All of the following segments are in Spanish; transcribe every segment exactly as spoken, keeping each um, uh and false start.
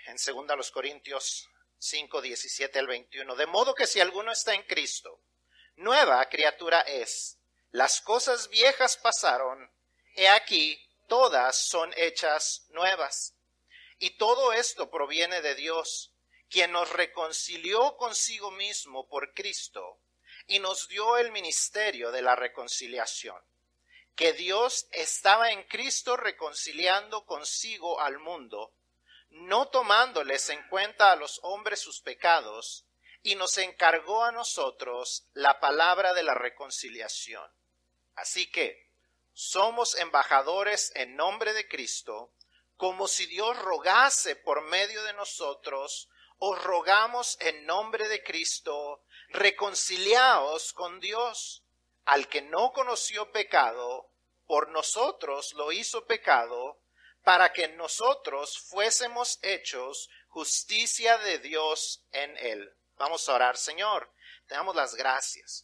en segunda los Corintios cinco, diecisiete al veintiuno. De modo que si alguno está en Cristo, nueva criatura es. Las cosas viejas pasaron, he aquí, todas son hechas nuevas. Y todo esto proviene de Dios, quien nos reconcilió consigo mismo por Cristo y nos dio el ministerio de la reconciliación. Que Dios estaba en Cristo reconciliando consigo al mundo, no tomándoles en cuenta a los hombres sus pecados, y nos encargó a nosotros la palabra de la reconciliación. Así que somos embajadores en nombre de Cristo, como si Dios rogase por medio de nosotros. Os rogamos en nombre de Cristo, reconciliaos con Dios. Al que no conoció pecado, por nosotros lo hizo pecado, para que nosotros fuésemos hechos justicia de Dios en él. Vamos a orar. Señor, te damos las gracias.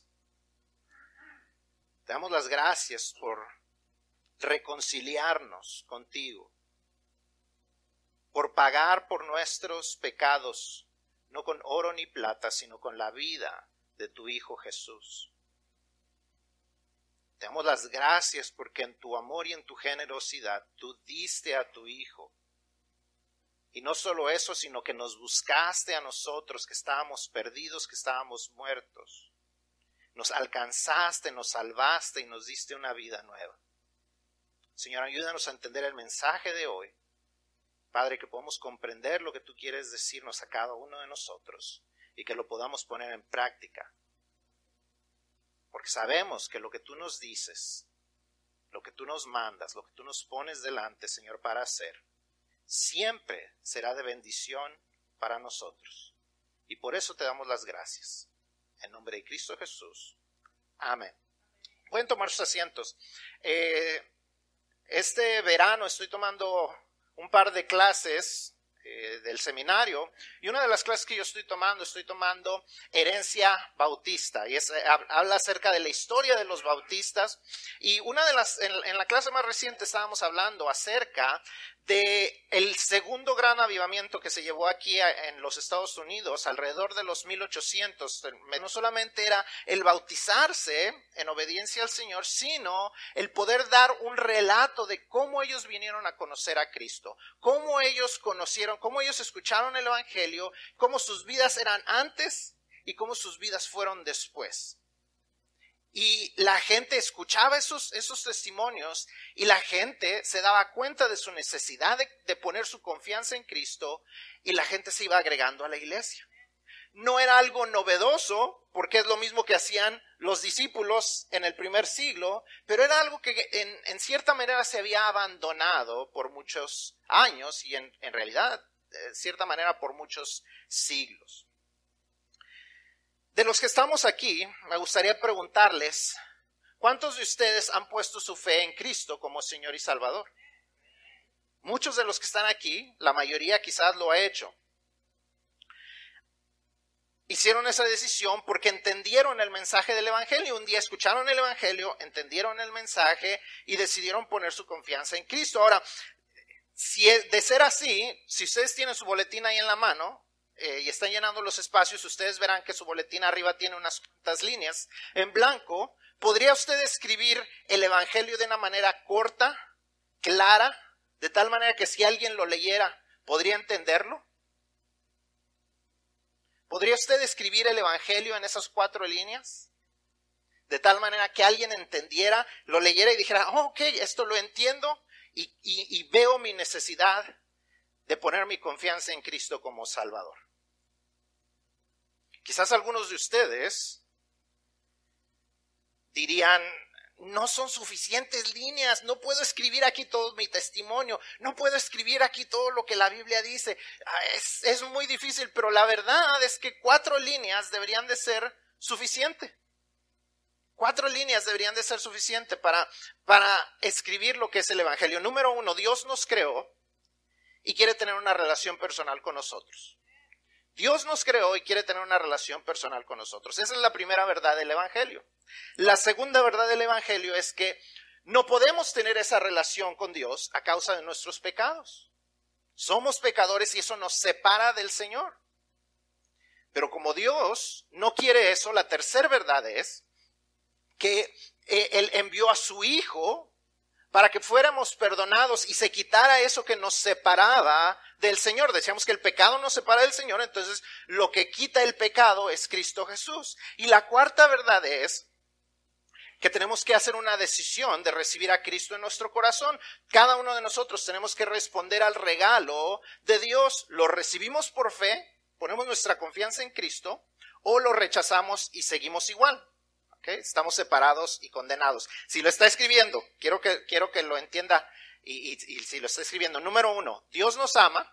Te damos las gracias por reconciliarnos contigo, por pagar por nuestros pecados, no con oro ni plata, sino con la vida de tu Hijo Jesús. Te damos las gracias porque en tu amor y en tu generosidad tú diste a tu Hijo. Y no solo eso, sino que nos buscaste a nosotros que estábamos perdidos, que estábamos muertos. Nos alcanzaste, nos salvaste y nos diste una vida nueva. Señor, ayúdanos a entender el mensaje de hoy. Padre, que podamos comprender lo que tú quieres decirnos a cada uno de nosotros y que lo podamos poner en práctica. Porque sabemos que lo que tú nos dices, lo que tú nos mandas, lo que tú nos pones delante, Señor, para hacer, siempre será de bendición para nosotros. Y por eso te damos las gracias. En nombre de Cristo Jesús. Amén. Pueden tomar sus asientos. Eh, este verano estoy tomando un par de clases eh, del seminario, y una de las clases que yo estoy tomando, estoy tomando herencia bautista, y es, habla acerca de la historia de los bautistas, y una de las, en, en la clase más reciente estábamos hablando acerca de el segundo gran avivamiento que se llevó aquí en los Estados Unidos alrededor de los mil ochocientos. No solamente era el bautizarse en obediencia al Señor, sino el poder dar un relato de cómo ellos vinieron a conocer a Cristo, cómo ellos conocieron, cómo ellos escucharon el Evangelio, cómo sus vidas eran antes y cómo sus vidas fueron después. Y la gente escuchaba esos, esos testimonios y la gente se daba cuenta de su necesidad de, de poner su confianza en Cristo, y la gente se iba agregando a la iglesia. No era algo novedoso porque es lo mismo que hacían los discípulos en el primer siglo, pero era algo que en, en cierta manera se había abandonado por muchos años y en, en realidad, de cierta manera, por muchos siglos. De los que estamos aquí, me gustaría preguntarles, ¿cuántos de ustedes han puesto su fe en Cristo como Señor y Salvador? Muchos de los que están aquí, la mayoría quizás lo ha hecho. Hicieron esa decisión porque entendieron el mensaje del Evangelio. Un día escucharon el Evangelio, entendieron el mensaje y decidieron poner su confianza en Cristo. Ahora, si es de ser así, si ustedes tienen su boletín ahí en la mano, Eh, y están llenando los espacios, ustedes verán que su boletín arriba tiene unas cuantas líneas en blanco. ¿Podría usted escribir el Evangelio de una manera corta, clara, de tal manera que si alguien lo leyera, podría entenderlo? ¿Podría usted escribir el Evangelio en esas cuatro líneas? De tal manera que alguien entendiera, lo leyera y dijera, oh, ok, esto lo entiendo y, y, y veo mi necesidad de poner mi confianza en Cristo como Salvador. Quizás algunos de ustedes dirían, no son suficientes líneas, no puedo escribir aquí todo mi testimonio, no puedo escribir aquí todo lo que la Biblia dice, es, es muy difícil, pero la verdad es que cuatro líneas deberían de ser suficientes. Cuatro líneas deberían de ser suficientes para, para escribir lo que es el Evangelio. Número uno, Dios nos creó y quiere tener una relación personal con nosotros. Dios nos creó y quiere tener una relación personal con nosotros. Esa es la primera verdad del Evangelio. La segunda verdad del Evangelio es que no podemos tener esa relación con Dios a causa de nuestros pecados. Somos pecadores y eso nos separa del Señor. Pero como Dios no quiere eso, la tercera verdad es que eh, Él envió a su Hijo para que fuéramos perdonados y se quitara eso que nos separaba del Señor. Decíamos que el pecado nos separa del Señor, entonces lo que quita el pecado es Cristo Jesús. Y la cuarta verdad es que tenemos que hacer una decisión de recibir a Cristo en nuestro corazón. Cada uno de nosotros tenemos que responder al regalo de Dios. Lo recibimos por fe, ponemos nuestra confianza en Cristo, o lo rechazamos y seguimos igual. ¿Okay? Estamos separados y condenados. Si lo está escribiendo, quiero que, quiero que lo entienda, y, y, y si lo está escribiendo, número uno, Dios nos ama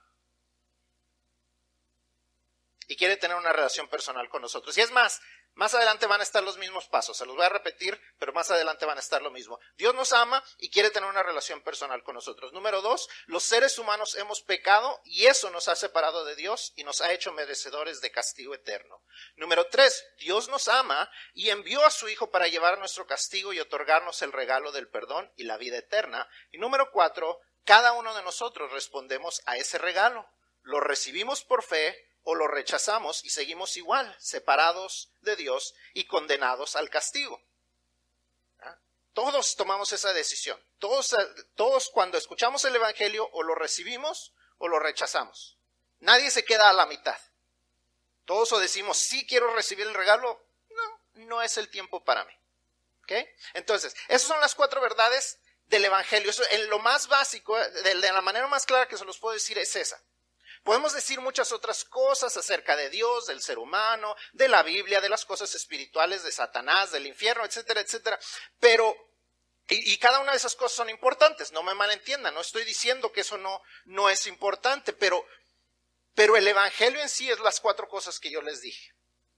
y quiere tener una relación personal con nosotros. Y es más, más adelante van a estar los mismos pasos, se los voy a repetir, pero más adelante van a estar lo mismo. Dios nos ama y quiere tener una relación personal con nosotros. Número dos, los seres humanos hemos pecado y eso nos ha separado de Dios y nos ha hecho merecedores de castigo eterno. Número tres, Dios nos ama y envió a su Hijo para llevar nuestro castigo y otorgarnos el regalo del perdón y la vida eterna. Y número cuatro, cada uno de nosotros respondemos a ese regalo. Lo recibimos por fe o lo rechazamos y seguimos igual, separados de Dios y condenados al castigo. ¿Ah? Todos tomamos esa decisión. Todos, todos cuando escuchamos el Evangelio o lo recibimos o lo rechazamos. Nadie se queda a la mitad. Todos o decimos, sí quiero recibir el regalo, no, no es el tiempo para mí. ¿Okay? Entonces, esas son las cuatro verdades del Evangelio. Eso, en lo más básico, de, de la manera más clara que se los puedo decir es esa. Podemos decir muchas otras cosas acerca de Dios, del ser humano, de la Biblia, de las cosas espirituales, de Satanás, del infierno, etcétera, etcétera. Pero, y, y cada una de esas cosas son importantes, no me malentiendan, no estoy diciendo que eso no, no es importante, pero, pero el Evangelio en sí es las cuatro cosas que yo les dije.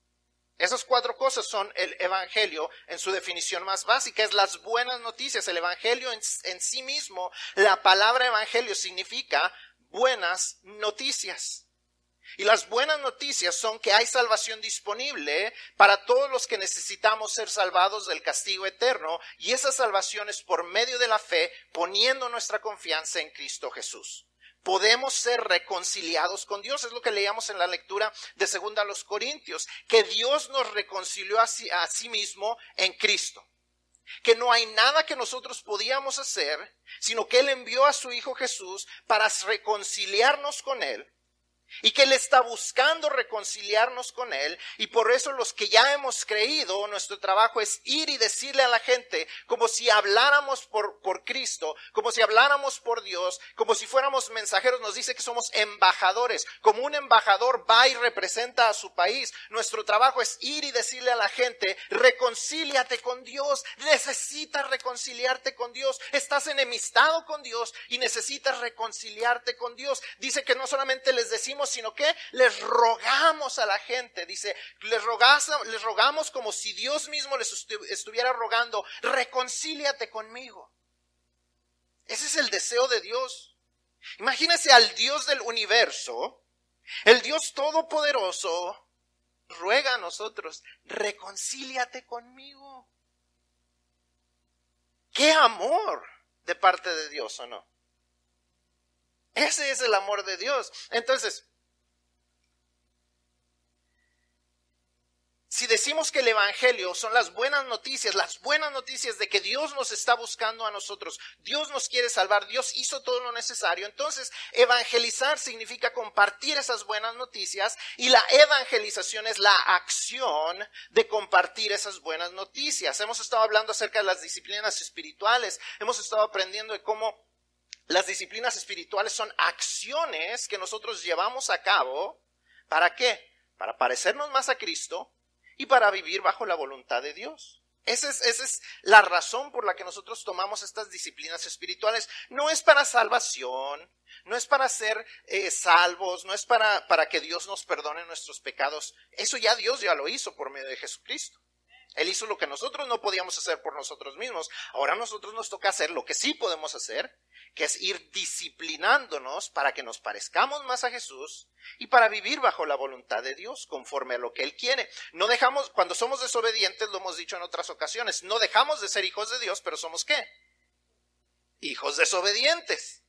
Esas cuatro cosas son el Evangelio en su definición más básica, es las buenas noticias. El Evangelio en, en sí mismo, la palabra Evangelio significa buenas noticias. Y las buenas noticias son que hay salvación disponible para todos los que necesitamos ser salvados del castigo eterno, y esa salvación es por medio de la fe, poniendo nuestra confianza en Cristo Jesús. Podemos ser reconciliados con Dios, es lo que leíamos en la lectura de segunda a los Corintios, que Dios nos reconcilió a sí, a sí mismo en Cristo. Que no hay nada que nosotros podíamos hacer, sino que Él envió a su Hijo Jesús para reconciliarnos con Él, y que Él está buscando reconciliarnos con Él, y por eso los que ya hemos creído, nuestro trabajo es ir y decirle a la gente, como si habláramos por, por Cristo, como si habláramos por Dios, como si fuéramos mensajeros. Nos dice que somos embajadores, como un embajador va y representa a su país. Nuestro trabajo es ir y decirle a la gente, reconcíliate con Dios, necesitas reconciliarte con Dios, estás enemistado con Dios y necesitas reconciliarte con Dios. Dice que no solamente les decimos, sino que les rogamos a la gente. Dice, les, rogas, les rogamos como si Dios mismo les estuviera rogando, reconcíliate conmigo. Ese es el deseo de Dios. Imagínense al Dios del universo, el Dios todopoderoso, ruega a nosotros, reconcíliate conmigo. ¡Qué amor de parte de Dios, o no! Ese es el amor de Dios. Entonces, si decimos que el Evangelio son las buenas noticias, las buenas noticias de que Dios nos está buscando a nosotros, Dios nos quiere salvar, Dios hizo todo lo necesario, entonces evangelizar significa compartir esas buenas noticias, y la evangelización es la acción de compartir esas buenas noticias. Hemos estado hablando acerca de las disciplinas espirituales, hemos estado aprendiendo de cómo las disciplinas espirituales son acciones que nosotros llevamos a cabo. ¿Para qué? Para parecernos más a Cristo y para vivir bajo la voluntad de Dios. Esa es, esa es la razón por la que nosotros tomamos estas disciplinas espirituales. No es para salvación, no es para ser eh, salvos, no es para, para que Dios nos perdone nuestros pecados. Eso ya Dios ya lo hizo por medio de Jesucristo. Él hizo lo que nosotros no podíamos hacer por nosotros mismos. Ahora a nosotros nos toca hacer lo que sí podemos hacer, que es ir disciplinándonos para que nos parezcamos más a Jesús y para vivir bajo la voluntad de Dios, conforme a lo que Él quiere. No dejamos, cuando somos desobedientes, lo hemos dicho en otras ocasiones, no dejamos de ser hijos de Dios, pero ¿somos qué? Hijos desobedientes.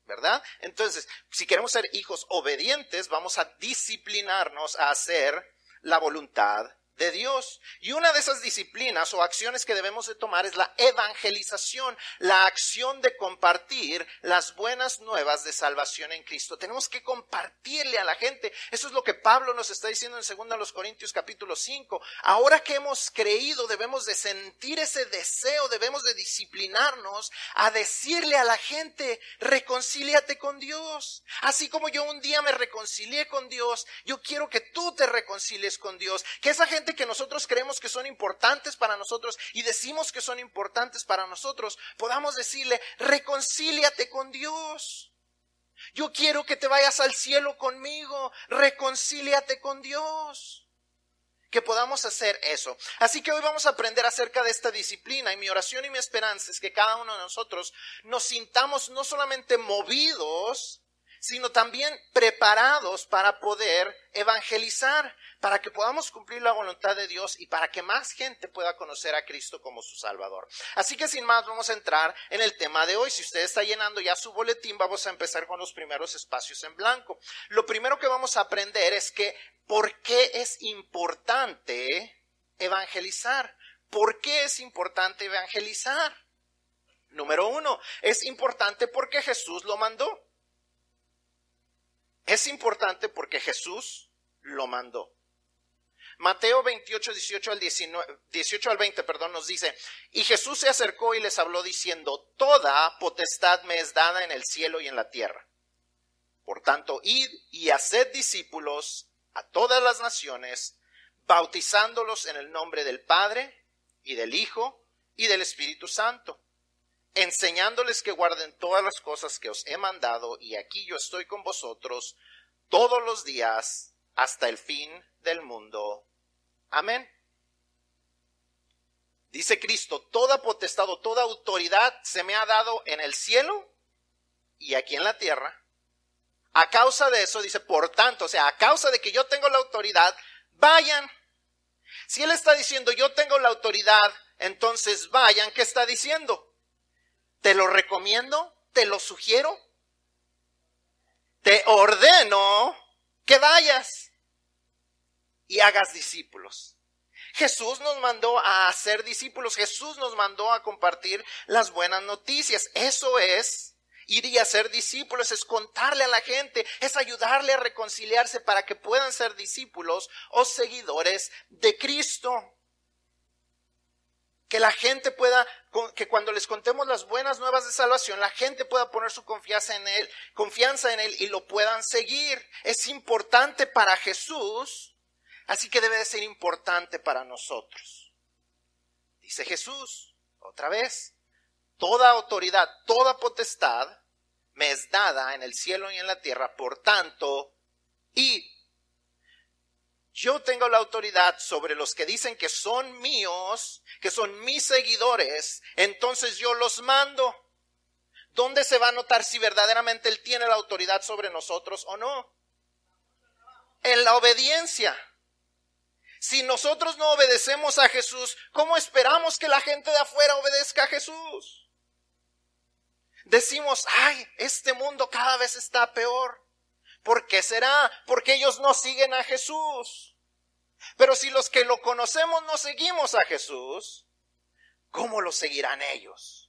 ¿verdad? Entonces, si queremos ser hijos obedientes, vamos a disciplinarnos a hacer la voluntad de Dios. Y una de esas disciplinas o acciones que debemos de tomar es la evangelización, la acción de compartir las buenas nuevas de salvación en Cristo. Tenemos que compartirle a la gente. Eso es lo que Pablo nos está diciendo en segunda Corintios capítulo cinco. Ahora que hemos creído, debemos de sentir ese deseo, debemos de disciplinarnos a decirle a la gente, reconcíliate con Dios. Así como yo un día me reconcilié con Dios, yo quiero que tú te reconcilies con Dios. Que esa gente que nosotros creemos que son importantes para nosotros y decimos que son importantes para nosotros, podamos decirle, reconcíliate con Dios. Yo quiero que te vayas al cielo conmigo, reconcíliate con Dios. Que podamos hacer eso. Así que hoy vamos a aprender acerca de esta disciplina, y mi oración y mi esperanza es que cada uno de nosotros nos sintamos no solamente movidos, sino también preparados para poder evangelizar, para que podamos cumplir la voluntad de Dios y para que más gente pueda conocer a Cristo como su Salvador. Así que sin más vamos a entrar en el tema de hoy. Si usted está llenando ya su boletín, vamos a empezar con los primeros espacios en blanco. Lo primero que vamos a aprender es que ¿por qué es importante evangelizar? ¿Por qué es importante evangelizar? Número uno, es importante porque Jesús lo mandó. Es importante porque Jesús lo mandó. Mateo veintiocho, dieciocho al diecinueve, dieciocho al veinte, perdón, nos dice, y Jesús se acercó y les habló diciendo, toda potestad me es dada en el cielo y en la tierra. Por tanto, id y haced discípulos a todas las naciones, bautizándolos en el nombre del Padre y del Hijo y del Espíritu Santo, enseñándoles que guarden todas las cosas que os he mandado, y aquí yo estoy con vosotros todos los días hasta el fin del mundo. Amén. Dice Cristo, toda potestad o toda autoridad se me ha dado en el cielo y aquí en la tierra. A causa de eso, dice, por tanto, o sea, a causa de que yo tengo la autoridad, vayan. Si Él está diciendo, yo tengo la autoridad, entonces vayan, ¿qué está diciendo? Te lo recomiendo, te lo sugiero, te ordeno que vayas y hagas discípulos. Jesús nos mandó a hacer discípulos, Jesús nos mandó a compartir las buenas noticias. Eso es ir y hacer discípulos, es contarle a la gente, es ayudarle a reconciliarse para que puedan ser discípulos o seguidores de Cristo. Que la gente pueda, que cuando les contemos las buenas nuevas de salvación, la gente pueda poner su confianza en Él, confianza en Él y lo puedan seguir. Es importante para Jesús, así que debe de ser importante para nosotros. Dice Jesús, otra vez, toda autoridad, toda potestad me es dada en el cielo y en la tierra, por tanto, id. Yo tengo la autoridad sobre los que dicen que son míos, que son mis seguidores, entonces yo los mando. ¿Dónde se va a notar si verdaderamente Él tiene la autoridad sobre nosotros o no? En la obediencia. Si nosotros no obedecemos a Jesús, ¿cómo esperamos que la gente de afuera obedezca a Jesús? Decimos, ay, este mundo cada vez está peor. ¿Por qué será? Porque ellos no siguen a Jesús. Pero si los que lo conocemos no seguimos a Jesús, ¿cómo lo seguirán ellos?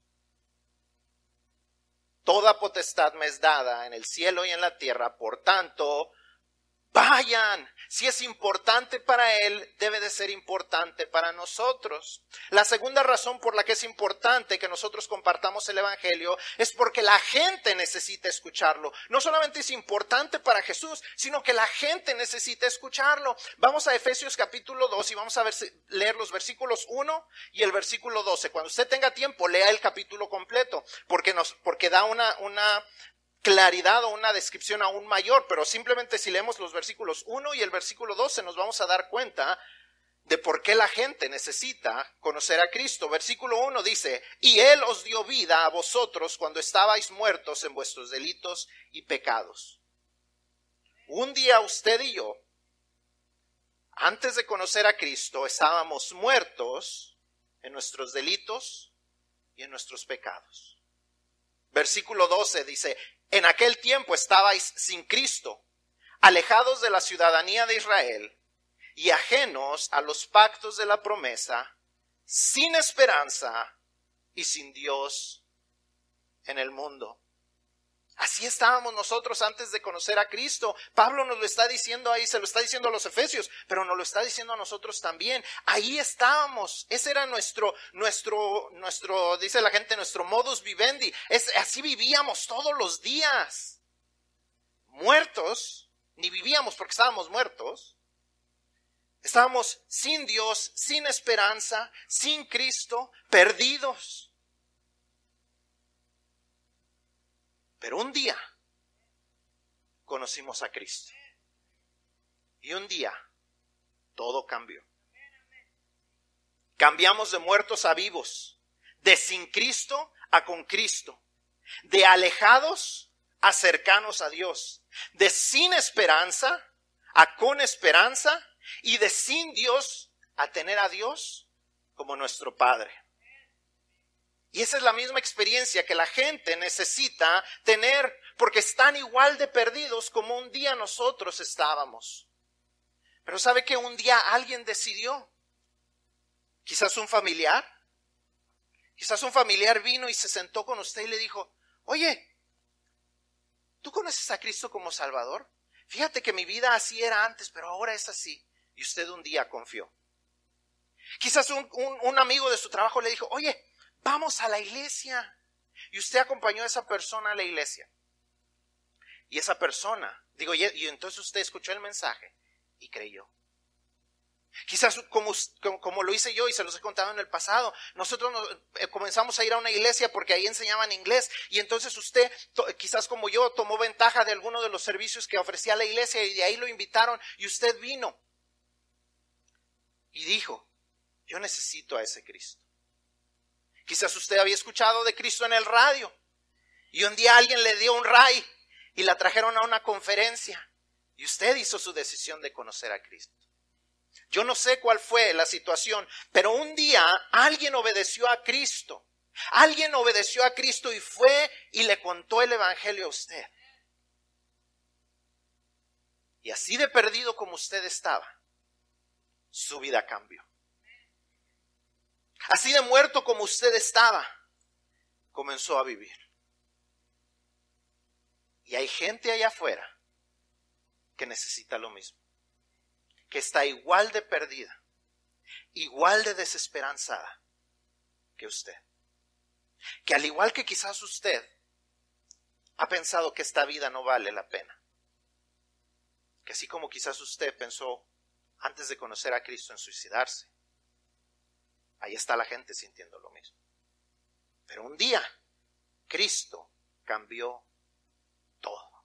Toda potestad me es dada en el cielo y en la tierra, por tanto, vayan. Si es importante para Él, debe de ser importante para nosotros. La segunda razón por la que es importante que nosotros compartamos el Evangelio es porque la gente necesita escucharlo. No solamente es importante para Jesús, sino que la gente necesita escucharlo. Vamos a Efesios capítulo dos y vamos a ver, leer los versículos uno y el versículo doce. Cuando usted tenga tiempo, lea el capítulo completo, porque, nos, porque da una... una claridad o una descripción aún mayor, pero simplemente si leemos los versículos uno y el versículo doce nos vamos a dar cuenta de por qué la gente necesita conocer a Cristo. Versículo uno dice, y Él os dio vida a vosotros cuando estabais muertos en vuestros delitos y pecados. Un día usted y yo, antes de conocer a Cristo, estábamos muertos en nuestros delitos y en nuestros pecados. Versículo doce dice, en aquel tiempo estabais sin Cristo, alejados de la ciudadanía de Israel y ajenos a los pactos de la promesa, sin esperanza y sin Dios en el mundo. Así estábamos nosotros antes de conocer a Cristo. Pablo nos lo está diciendo ahí, se lo está diciendo a los Efesios, pero nos lo está diciendo a nosotros también. Ahí estábamos. Ese era nuestro, nuestro, nuestro, dice la gente, nuestro modus vivendi. Es, así vivíamos todos los días. Muertos, ni vivíamos porque estábamos muertos. Estábamos sin Dios, sin esperanza, sin Cristo, perdidos. Pero un día conocimos a Cristo. Y un día todo cambió. Cambiamos de muertos a vivos, de sin Cristo a con Cristo, de alejados a cercanos a Dios, de sin esperanza a con esperanza y de sin Dios a tener a Dios como nuestro Padre. Y esa es la misma experiencia que la gente necesita tener, porque están igual de perdidos como un día nosotros estábamos. Pero ¿sabe que un día alguien decidió? Quizás un familiar. Quizás un familiar vino y se sentó con usted y le dijo, oye, ¿tú conoces a Cristo como Salvador? Fíjate que mi vida así era antes, pero ahora es así. Y usted un día confió. Quizás un, un, un amigo de su trabajo le dijo, oye, vamos a la iglesia. Y usted acompañó a esa persona a la iglesia. Y esa persona, digo, y, y entonces usted escuchó el mensaje y creyó. Quizás como, como, como lo hice yo y se los he contado en el pasado, nosotros nos, eh, comenzamos a ir a una iglesia porque ahí enseñaban inglés y entonces usted, to, quizás como yo, tomó ventaja de alguno de los servicios que ofrecía la iglesia y de ahí lo invitaron y usted vino y dijo, yo necesito a ese Cristo. Quizás usted había escuchado de Cristo en el radio y un día alguien le dio un ray y la trajeron a una conferencia y usted hizo su decisión de conocer a Cristo. Yo no sé cuál fue la situación, pero un día alguien obedeció a Cristo. Alguien obedeció a Cristo y fue y le contó el evangelio a usted. Y así de perdido como usted estaba, su vida cambió. Así de muerto como usted estaba, comenzó a vivir. Y hay gente allá afuera que necesita lo mismo, que está igual de perdida, igual de desesperanzada que usted. Que al igual que quizás usted ha pensado que esta vida no vale la pena. Que así como quizás usted pensó antes de conocer a Cristo en suicidarse, ahí está la gente sintiendo lo mismo. Pero un día, Cristo cambió todo.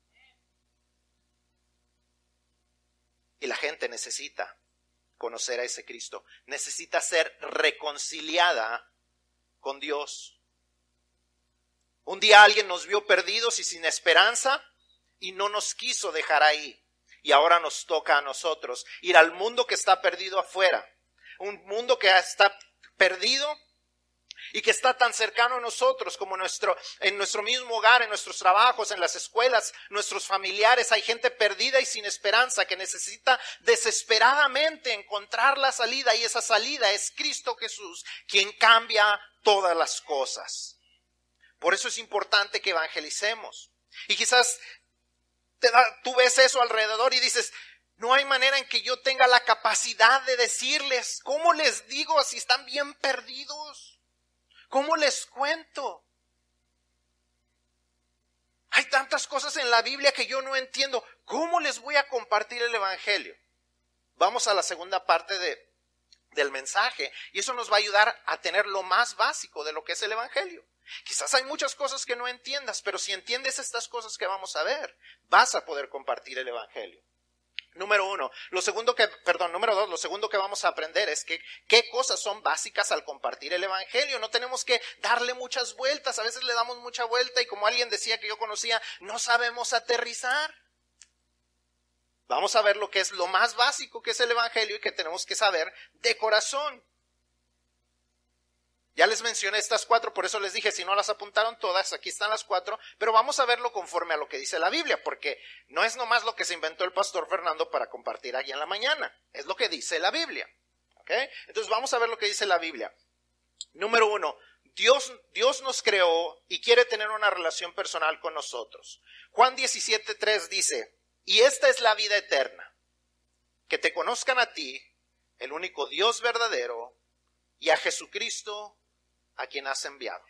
Y la gente necesita conocer a ese Cristo. Necesita ser reconciliada con Dios. Un día alguien nos vio perdidos y sin esperanza y no nos quiso dejar ahí. Y ahora nos toca a nosotros ir al mundo que está perdido afuera. Un mundo que está perdido y que está tan cercano a nosotros como nuestro, en nuestro mismo hogar, en nuestros trabajos, en las escuelas, nuestros familiares. Hay gente perdida y sin esperanza que necesita desesperadamente encontrar la salida, y esa salida es Cristo Jesús, quien cambia todas las cosas. Por eso es importante que evangelicemos. Y quizás te da, tú ves eso alrededor y dices, no hay manera en que yo tenga la capacidad de decirles. ¿Cómo les digo si están bien perdidos? ¿Cómo les cuento? Hay tantas cosas en la Biblia que yo no entiendo. ¿Cómo les voy a compartir el evangelio? Vamos a la segunda parte de, del mensaje, y eso nos va a ayudar a tener lo más básico de lo que es el evangelio. Quizás hay muchas cosas que no entiendas, pero si entiendes estas cosas que vamos a ver, vas a poder compartir el evangelio. Número uno, lo segundo que, perdón, número dos, lo segundo que vamos a aprender es que qué cosas son básicas al compartir el evangelio. No tenemos que darle muchas vueltas, a veces le damos mucha vuelta y como alguien decía que yo conocía, no sabemos aterrizar. Vamos a ver lo que es lo más básico que es el evangelio y que tenemos que saber de corazón. Ya les mencioné estas cuatro, por eso les dije, si no las apuntaron todas, aquí están las cuatro, pero vamos a verlo conforme a lo que dice la Biblia, porque no es nomás lo que se inventó el pastor Fernando para compartir aquí en la mañana, es lo que dice la Biblia. ¿Okay? Entonces vamos a ver lo que dice la Biblia. Número uno, Dios, Dios nos creó y quiere tener una relación personal con nosotros. Juan diecisiete tres dice, y esta es la vida eterna, que te conozcan a ti, el único Dios verdadero, y a Jesucristo, a quien has enviado.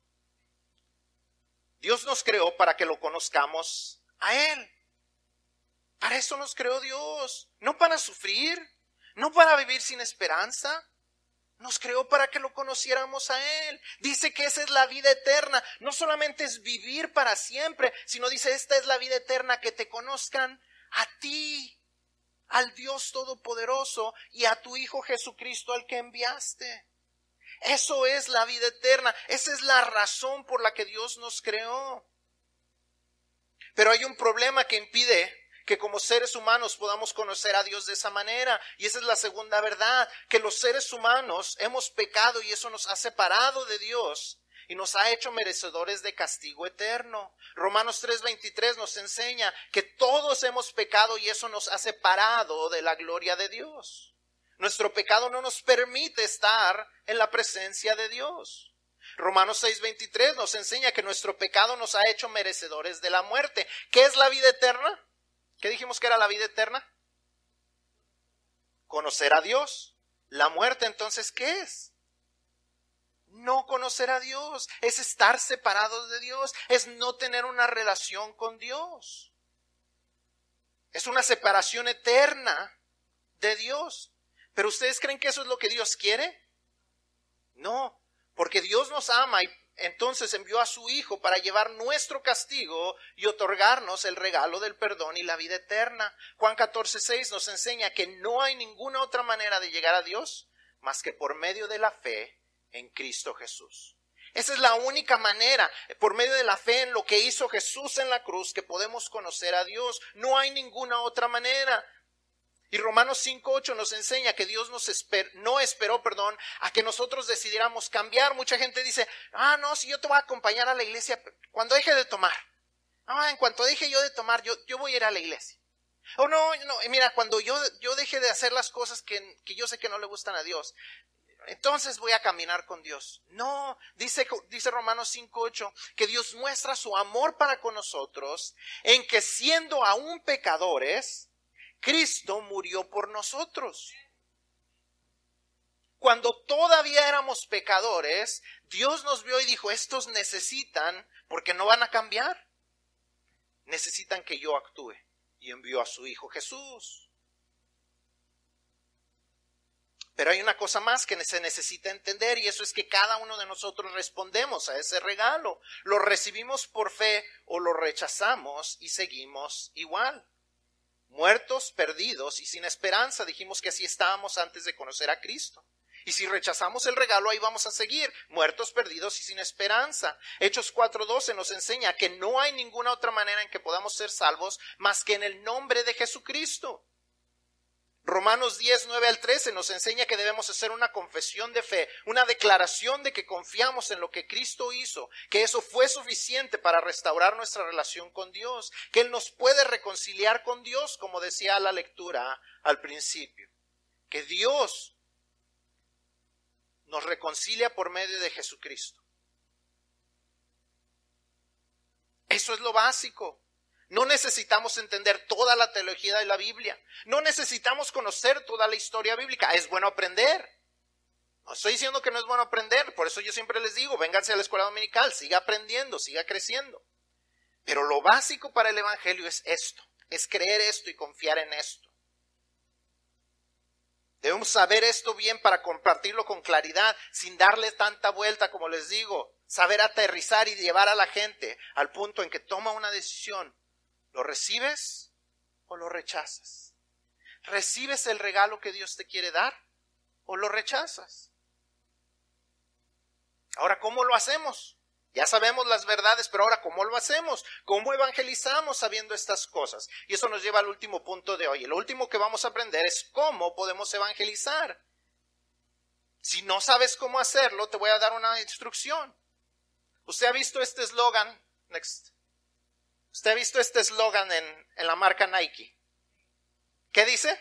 Dios nos creó para que lo conozcamos a Él. Para eso nos creó Dios, no para sufrir, no para vivir sin esperanza. Nos creó para que lo conociéramos a Él. Dice que esa es la vida eterna. No solamente es vivir para siempre, sino dice, esta es la vida eterna, que te conozcan a ti, al Dios Todopoderoso, y a tu Hijo Jesucristo, al que enviaste. Eso es la vida eterna. Esa es la razón por la que Dios nos creó. Pero hay un problema que impide que como seres humanos podamos conocer a Dios de esa manera. Y esa es la segunda verdad, que los seres humanos hemos pecado y eso nos ha separado de Dios y nos ha hecho merecedores de castigo eterno. Romanos tres veintitrés nos enseña que todos hemos pecado y eso nos ha separado de la gloria de Dios. Nuestro pecado no nos permite estar en la presencia de Dios. Romanos seis veintitrés nos enseña que nuestro pecado nos ha hecho merecedores de la muerte. ¿Qué es la vida eterna? ¿Qué dijimos que era la vida eterna? Conocer a Dios. La muerte, entonces, ¿qué es? No conocer a Dios. Es estar separados de Dios. Es no tener una relación con Dios. Es una separación eterna de Dios. ¿Pero ustedes creen que eso es lo que Dios quiere? No, porque Dios nos ama y entonces envió a su Hijo para llevar nuestro castigo y otorgarnos el regalo del perdón y la vida eterna. Juan catorce seis nos enseña que no hay ninguna otra manera de llegar a Dios más que por medio de la fe en Cristo Jesús. Esa es la única manera, por medio de la fe en lo que hizo Jesús en la cruz, que podemos conocer a Dios. No hay ninguna otra manera. Y Romanos cinco ocho nos enseña que Dios nos esper, no esperó, perdón, a que nosotros decidiéramos cambiar. Mucha gente dice, ah, no, si yo te voy a acompañar a la iglesia cuando deje de tomar. Ah, en cuanto deje yo de tomar, yo, yo voy a ir a la iglesia. O no, no, mira, cuando yo, yo deje de hacer las cosas que, que yo sé que no le gustan a Dios, entonces voy a caminar con Dios. No, dice, dice Romanos cinco ocho, que Dios muestra su amor para con nosotros en que siendo aún pecadores, Cristo murió por nosotros. Cuando todavía éramos pecadores, Dios nos vio y dijo, estos necesitan, porque no van a cambiar, necesitan que yo actúe. Y envió a su Hijo Jesús. Pero hay una cosa más que se necesita entender, y eso es que cada uno de nosotros respondemos a ese regalo. Lo recibimos por fe o lo rechazamos y seguimos igual. Muertos, perdidos y sin esperanza. Dijimos que así estábamos antes de conocer a Cristo. Y si rechazamos el regalo, ahí vamos a seguir, muertos, perdidos y sin esperanza. Hechos cuatro doce nos enseña que no hay ninguna otra manera en que podamos ser salvos más que en el nombre de Jesucristo. Romanos diez nueve al trece nos enseña que debemos hacer una confesión de fe, una declaración de que confiamos en lo que Cristo hizo, que eso fue suficiente para restaurar nuestra relación con Dios, que Él nos puede reconciliar con Dios, como decía la lectura al principio, que Dios nos reconcilia por medio de Jesucristo. Eso es lo básico. No necesitamos entender toda la teología de la Biblia. No necesitamos conocer toda la historia bíblica. Es bueno aprender. No estoy diciendo que no es bueno aprender. Por eso yo siempre les digo, vénganse a la escuela dominical, siga aprendiendo, siga creciendo. Pero lo básico para el evangelio es esto, es creer esto y confiar en esto. Debemos saber esto bien para compartirlo con claridad, sin darle tanta vuelta, como les digo. Saber aterrizar y llevar a la gente al punto en que toma una decisión. ¿Lo recibes o lo rechazas? ¿Recibes el regalo que Dios te quiere dar o lo rechazas? Ahora, ¿cómo lo hacemos? Ya sabemos las verdades, pero ahora, ¿cómo lo hacemos? ¿Cómo evangelizamos sabiendo estas cosas? Y eso nos lleva al último punto de hoy. Lo último que vamos a aprender es cómo podemos evangelizar. Si no sabes cómo hacerlo, te voy a dar una instrucción. ¿Usted ha visto este eslogan? Next. ¿Usted ha visto este eslogan en, en la marca Nike? ¿Qué dice?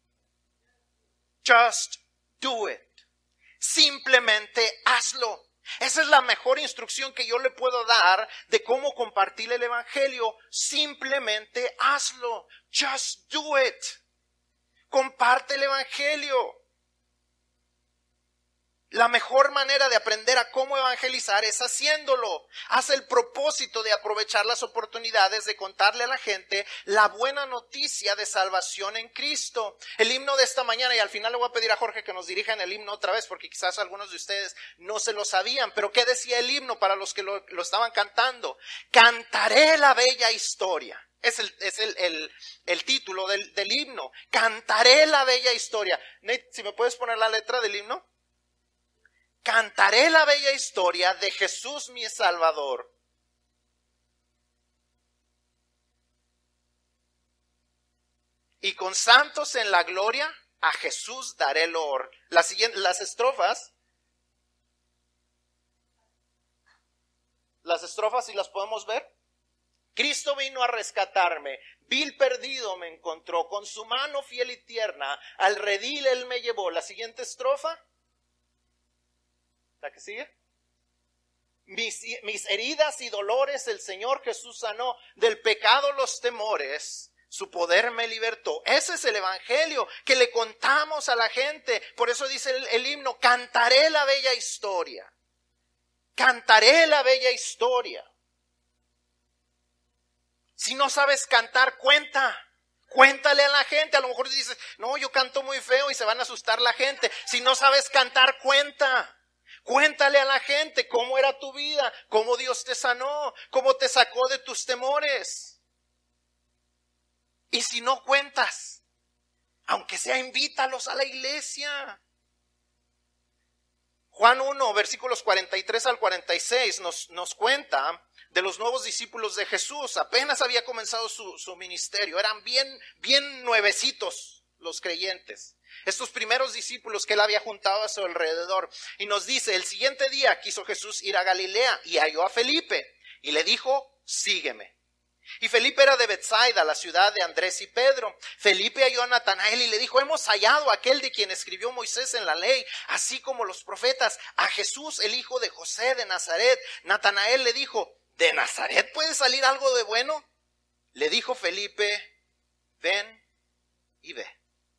Just do it. Simplemente hazlo. Esa es la mejor instrucción que yo le puedo dar de cómo compartir el evangelio. Simplemente hazlo. Just do it. Comparte el evangelio. La mejor manera de aprender a cómo evangelizar es haciéndolo. Haz el propósito de aprovechar las oportunidades de contarle a la gente la buena noticia de salvación en Cristo. El himno de esta mañana, y al final le voy a pedir a Jorge que nos dirija en el himno otra vez, porque quizás algunos de ustedes no se lo sabían. Pero ¿qué decía el himno para los que lo, lo estaban cantando? Cantaré la bella historia. Es el, es el, el, el título del, del himno. Cantaré la bella historia. Nate, si me puedes poner la letra del himno. Cantaré la bella historia de Jesús mi Salvador. Y con santos en la gloria a Jesús daré loor. Las siguientes, las estrofas. Las estrofas, si las podemos ver. Cristo vino a rescatarme, vil perdido me encontró, con su mano fiel y tierna, al redil él me llevó. La siguiente estrofa. ¿La que sigue? Mis, mis heridas y dolores el Señor Jesús sanó, del pecado los temores, su poder me libertó. Ese es el evangelio que le contamos a la gente. Por eso dice el, el himno, cantaré la bella historia. Cantaré la bella historia. Si no sabes cantar, cuenta. Cuéntale a la gente. A lo mejor dices, no, yo canto muy feo y se van a asustar la gente. Si no sabes cantar, cuenta. Cuéntale a la gente cómo era tu vida, cómo Dios te sanó, cómo te sacó de tus temores. Y si no cuentas, aunque sea, invítalos a la iglesia. Juan uno, versículos cuarenta y tres al cuarenta y seis nos, nos cuenta de los nuevos discípulos de Jesús. Apenas había comenzado su, su ministerio, eran bien, bien nuevecitos los creyentes. Estos primeros discípulos que él había juntado a su alrededor. Y nos dice, el siguiente día quiso Jesús ir a Galilea y halló a Felipe. Y le dijo, sígueme. Y Felipe era de Betsaida, la ciudad de Andrés y Pedro. Felipe halló a Natanael y le dijo, hemos hallado a aquel de quien escribió Moisés en la ley, así como los profetas, a Jesús, el hijo de José de Nazaret. Natanael le dijo, ¿de Nazaret puede salir algo de bueno? Le dijo Felipe, ven y ve.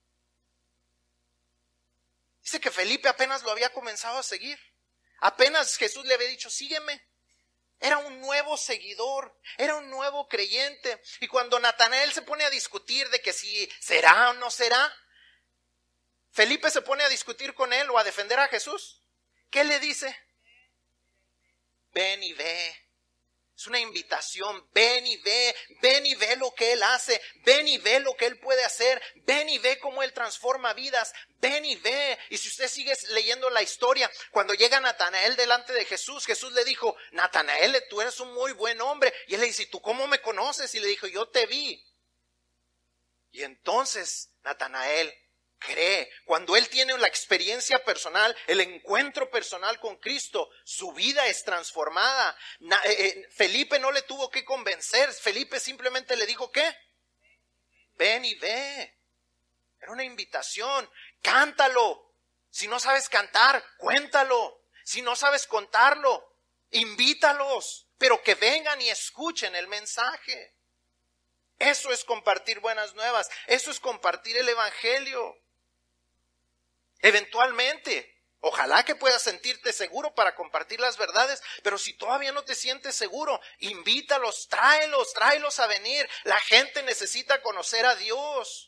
Dice que Felipe apenas lo había comenzado a seguir. Apenas Jesús le había dicho, sígueme. Era un nuevo seguidor, era un nuevo creyente. Y cuando Natanael se pone a discutir de que si será o no será, Felipe se pone a discutir con él o a defender a Jesús. ¿Qué le dice? Ven y ve. Es una invitación, ven y ve, ven y ve lo que Él hace, ven y ve lo que Él puede hacer, ven y ve cómo Él transforma vidas, ven y ve. Y si usted sigue leyendo la historia, cuando llega Natanael delante de Jesús, Jesús le dijo, Natanael, tú eres un muy buen hombre. Y él le dice, ¿tú cómo me conoces? Y le dijo, yo te vi. Y entonces Natanael cree. Cuando él tiene la experiencia personal, el encuentro personal con Cristo, su vida es transformada. Na, eh, Felipe no le tuvo que convencer. Felipe simplemente le dijo, ¿qué? Ven y ve. Era una invitación. Cántalo. Si no sabes cantar, cuéntalo. Si no sabes contarlo, invítalos. Pero que vengan y escuchen el mensaje. Eso es compartir buenas nuevas. Eso es compartir el evangelio. Eventualmente, ojalá que puedas sentirte seguro para compartir las verdades, pero si todavía no te sientes seguro, invítalos, tráelos, tráelos a venir. La gente necesita conocer a Dios.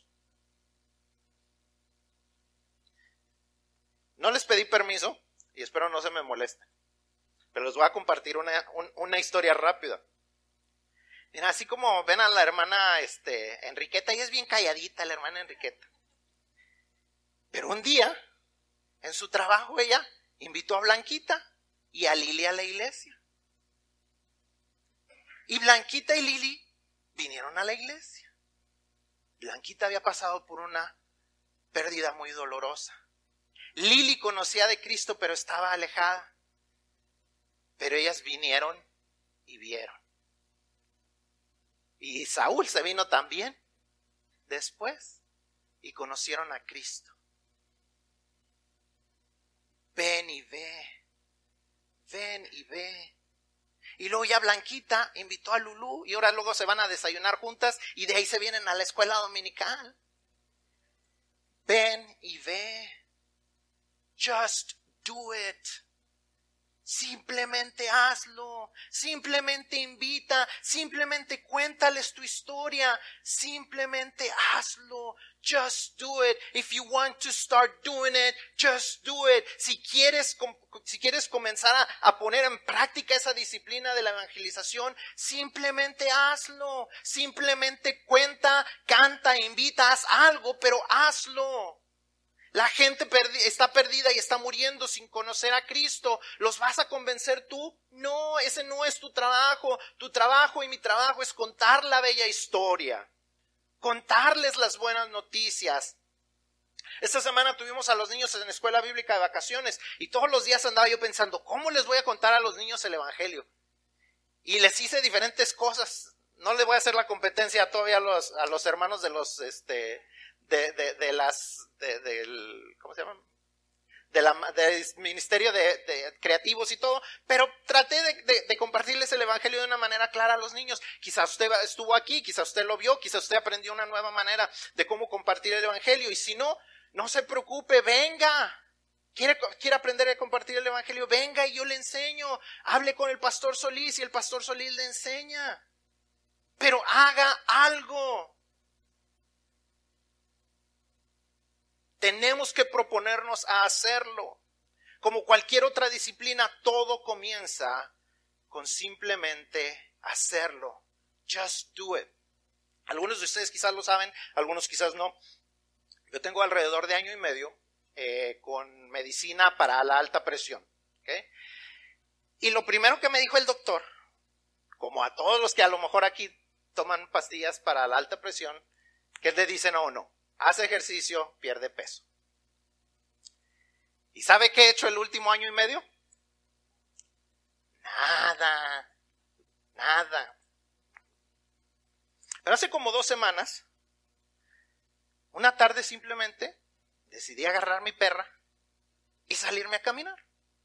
No les pedí permiso y espero no se me molesten, pero les voy a compartir una, un, una historia rápida. Mira, así como ven a la hermana este, Enriqueta, ella es bien calladita, la hermana Enriqueta. Pero un día, en su trabajo, ella invitó a Blanquita y a Lili a la iglesia. Y Blanquita y Lili vinieron a la iglesia. Blanquita había pasado por una pérdida muy dolorosa. Lili conocía de Cristo, pero estaba alejada. Pero ellas vinieron y vieron. Y Saúl se vino también después y conocieron a Cristo. Ven y ve, ven y ve. Y luego ya Blanquita invitó a Lulú y ahora luego se van a desayunar juntas y de ahí se vienen a la escuela dominical. Ven y ve. Just do it. Simplemente hazlo, simplemente invita, simplemente cuéntales tu historia, simplemente hazlo. Just do it. If you want to start doing it, just do it. Si quieres, si quieres comenzar a, a poner en práctica esa disciplina de la evangelización, simplemente hazlo. Simplemente cuenta, canta, invita, haz algo, pero hazlo. La gente perdi- está perdida y está muriendo sin conocer a Cristo. ¿Los vas a convencer tú? No, ese no es tu trabajo. Tu trabajo y mi trabajo es contar la bella historia. Contarles las buenas noticias. Esta semana tuvimos a los niños en la escuela bíblica de vacaciones y todos los días andaba yo pensando, ¿cómo les voy a contar a los niños el evangelio? Y les hice diferentes cosas. No les voy a hacer la competencia todavía a los, a los hermanos de los, este... De, de, de las, de, del, ¿cómo se llaman? De la, del ministerio de, de creativos y todo, pero traté de, de, de compartirles el evangelio de una manera clara a los niños. Quizás usted estuvo aquí, quizás usted lo vio, quizás usted aprendió una nueva manera de cómo compartir el evangelio, y si no, no se preocupe, venga. ¿Quiere, quiere aprender a compartir el evangelio? Venga y yo le enseño. Hable con el pastor Solís y el pastor Solís le enseña. Pero haga algo. Tenemos que proponernos a hacerlo. Como cualquier otra disciplina, todo comienza con simplemente hacerlo. Just do it. Algunos de ustedes quizás lo saben, algunos quizás no. Yo tengo alrededor de año y medio eh, con medicina para la alta presión. ¿Okay? Y lo primero que me dijo el doctor, como a todos los que a lo mejor aquí toman pastillas para la alta presión, que le dicen no, no. Hace ejercicio, pierde peso. ¿Y sabe qué he hecho el último año y medio? Nada, nada. Pero hace como dos semanas, una tarde simplemente decidí agarrar mi perra y salirme a caminar.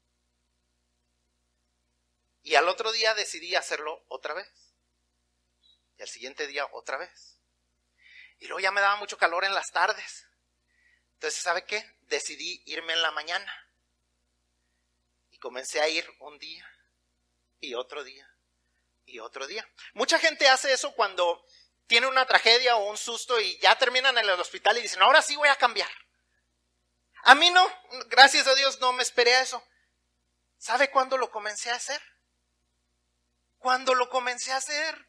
Y al otro día decidí hacerlo otra vez. Y al siguiente día otra vez. Y luego ya me daba mucho calor en las tardes. Entonces, ¿sabe qué? Decidí irme en la mañana. Y comencé a ir un día, y otro día, y otro día. Mucha gente hace eso cuando tiene una tragedia o un susto y ya terminan en el hospital y dicen, ahora sí voy a cambiar. A mí no, gracias a Dios no me esperé a eso. ¿Sabe cuándo lo comencé a hacer? Cuando lo comencé a hacer.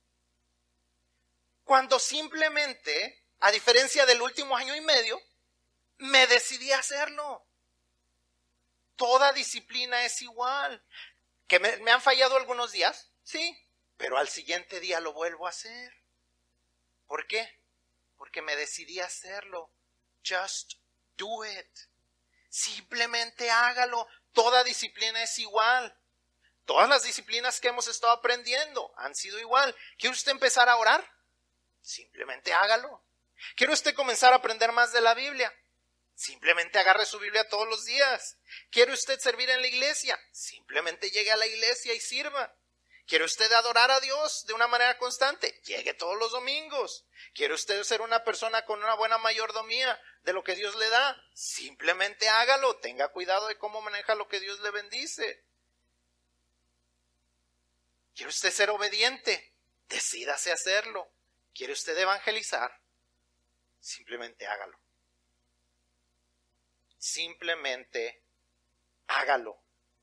Cuando simplemente, a diferencia del último año y medio, me decidí a hacerlo. Toda disciplina es igual. ¿Que me, me han fallado algunos días? Sí, pero al siguiente día lo vuelvo a hacer. ¿Por qué? Porque me decidí a hacerlo. Just do it. Simplemente hágalo. Toda disciplina es igual. Todas las disciplinas que hemos estado aprendiendo han sido igual. ¿Quiere usted empezar a orar? Simplemente hágalo. ¿Quiere usted comenzar a aprender más de la Biblia? Simplemente agarre su Biblia todos los días. ¿Quiere usted servir en la iglesia? Simplemente llegue a la iglesia y sirva. ¿Quiere usted adorar a Dios de una manera constante? Llegue todos los domingos. ¿Quiere usted ser una persona con una buena mayordomía de lo que Dios le da? Simplemente hágalo. Tenga cuidado de cómo maneja lo que Dios le bendice. ¿Quiere usted ser obediente? Decídase hacerlo. ¿Quiere usted evangelizar? Simplemente hágalo. Simplemente hágalo.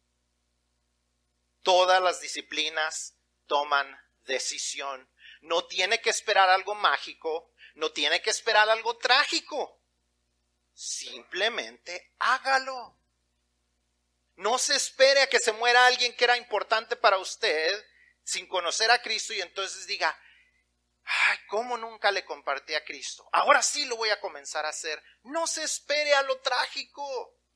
Todas las disciplinas toman decisión. No tiene que esperar algo mágico, no tiene que esperar algo trágico. Simplemente hágalo. No se espere a que se muera alguien que era importante para usted sin conocer a Cristo y entonces diga, ay, ¿cómo nunca le compartí a Cristo? Ahora sí lo voy a comenzar a hacer. No se espere a lo trágico.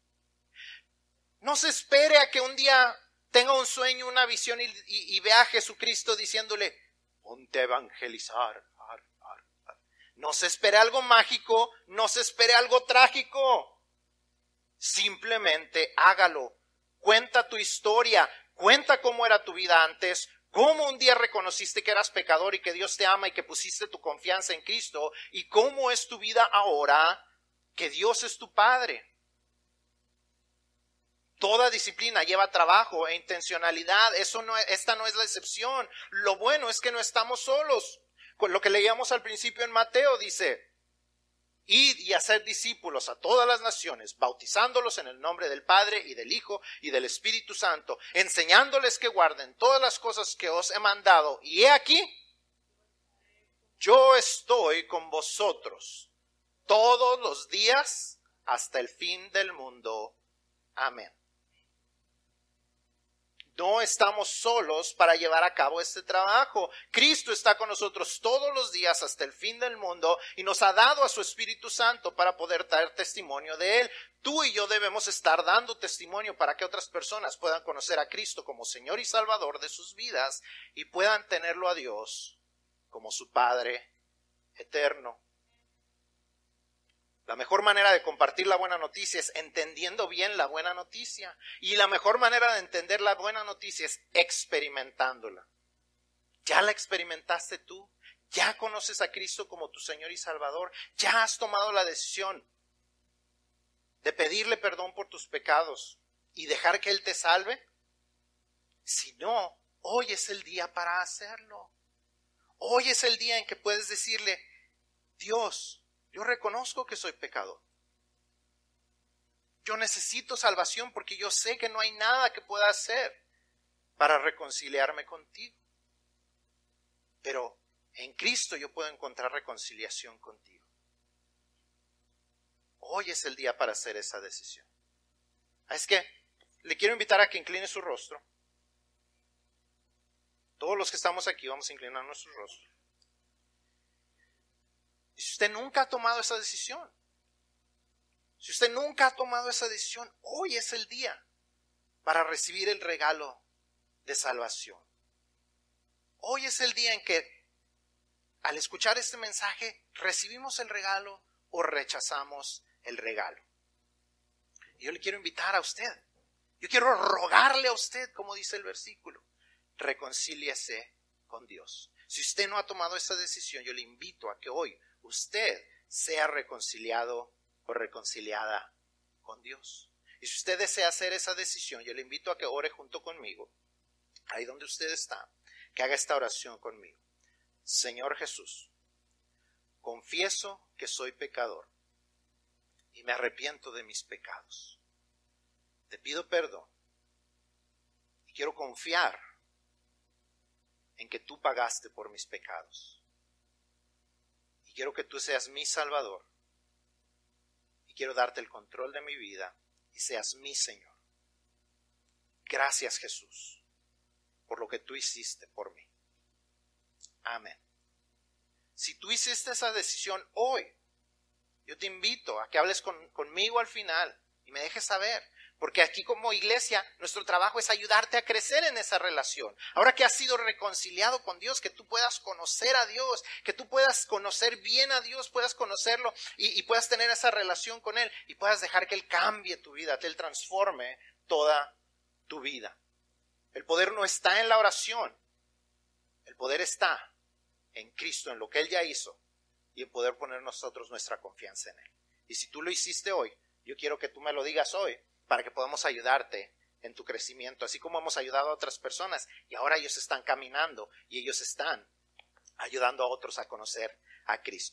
No se espere a que un día tenga un sueño, una visión y, y, y vea a Jesucristo diciéndole, ponte a evangelizar. Ar, ar, ar. No se espere algo mágico, no se espere algo trágico. Simplemente hágalo. Cuenta tu historia, cuenta cómo era tu vida antes, cómo un día reconociste que eras pecador y que Dios te ama y que pusiste tu confianza en Cristo, y cómo es tu vida ahora que Dios es tu Padre. Toda disciplina lleva trabajo e intencionalidad. Eso no, esta no es la excepción. Lo bueno es que no estamos solos. Con lo que leíamos al principio en Mateo dice, id y hacer discípulos a todas las naciones, bautizándolos en el nombre del Padre y del Hijo y del Espíritu Santo, enseñándoles que guarden todas las cosas que os he mandado. Y he aquí, yo estoy con vosotros todos los días hasta el fin del mundo. Amén. No estamos solos para llevar a cabo este trabajo. Cristo está con nosotros todos los días hasta el fin del mundo y nos ha dado a su Espíritu Santo para poder dar testimonio de Él. Tú y yo debemos estar dando testimonio para que otras personas puedan conocer a Cristo como Señor y Salvador de sus vidas y puedan tenerlo a Dios como su Padre eterno. La mejor manera de compartir la buena noticia es entendiendo bien la buena noticia. Y la mejor manera de entender la buena noticia es experimentándola. ¿Ya la experimentaste tú? ¿Ya conoces a Cristo como tu Señor y Salvador? ¿Ya has tomado la decisión de pedirle perdón por tus pecados y dejar que Él te salve? Si no, hoy es el día para hacerlo. Hoy es el día en que puedes decirle, Dios, yo reconozco que soy pecador. Yo necesito salvación porque yo sé que no hay nada que pueda hacer para reconciliarme contigo. Pero en Cristo yo puedo encontrar reconciliación contigo. Hoy es el día para hacer esa decisión. Es que le quiero invitar a que incline su rostro. Todos los que estamos aquí vamos a inclinar nuestro rostro. Y si usted nunca ha tomado esa decisión, si usted nunca ha tomado esa decisión, hoy es el día para recibir el regalo de salvación. Hoy es el día en que al escuchar este mensaje recibimos el regalo o rechazamos el regalo. Y yo le quiero invitar a usted, yo quiero rogarle a usted, como dice el versículo, reconcíliese con Dios. Si usted no ha tomado esa decisión, yo le invito a que hoy usted sea reconciliado o reconciliada con Dios. Y si usted desea hacer esa decisión, yo le invito a que ore junto conmigo, ahí donde usted está, que haga esta oración conmigo. Señor Jesús, confieso que soy pecador y me arrepiento de mis pecados. Te pido perdón y quiero confiar en que tú pagaste por mis pecados. Y quiero que tú seas mi Salvador. Y quiero darte el control de mi vida y seas mi Señor. Gracias, Jesús, por lo que tú hiciste por mí. Amén. Si tú hiciste esa decisión hoy, yo te invito a que hables con, conmigo al final y me dejes saber. Porque aquí como iglesia, nuestro trabajo es ayudarte a crecer en esa relación. Ahora que has sido reconciliado con Dios, que tú puedas conocer a Dios, que tú puedas conocer bien a Dios, puedas conocerlo y, y puedas tener esa relación con Él y puedas dejar que Él cambie tu vida, que Él transforme toda tu vida. El poder no está en la oración, el poder está en Cristo, en lo que Él ya hizo y en poder poner nosotros nuestra confianza en Él. Y si tú lo hiciste hoy, yo quiero que tú me lo digas hoy, para que podamos ayudarte en tu crecimiento, así como hemos ayudado a otras personas y ahora ellos están caminando y ellos están ayudando a otros a conocer a Cristo.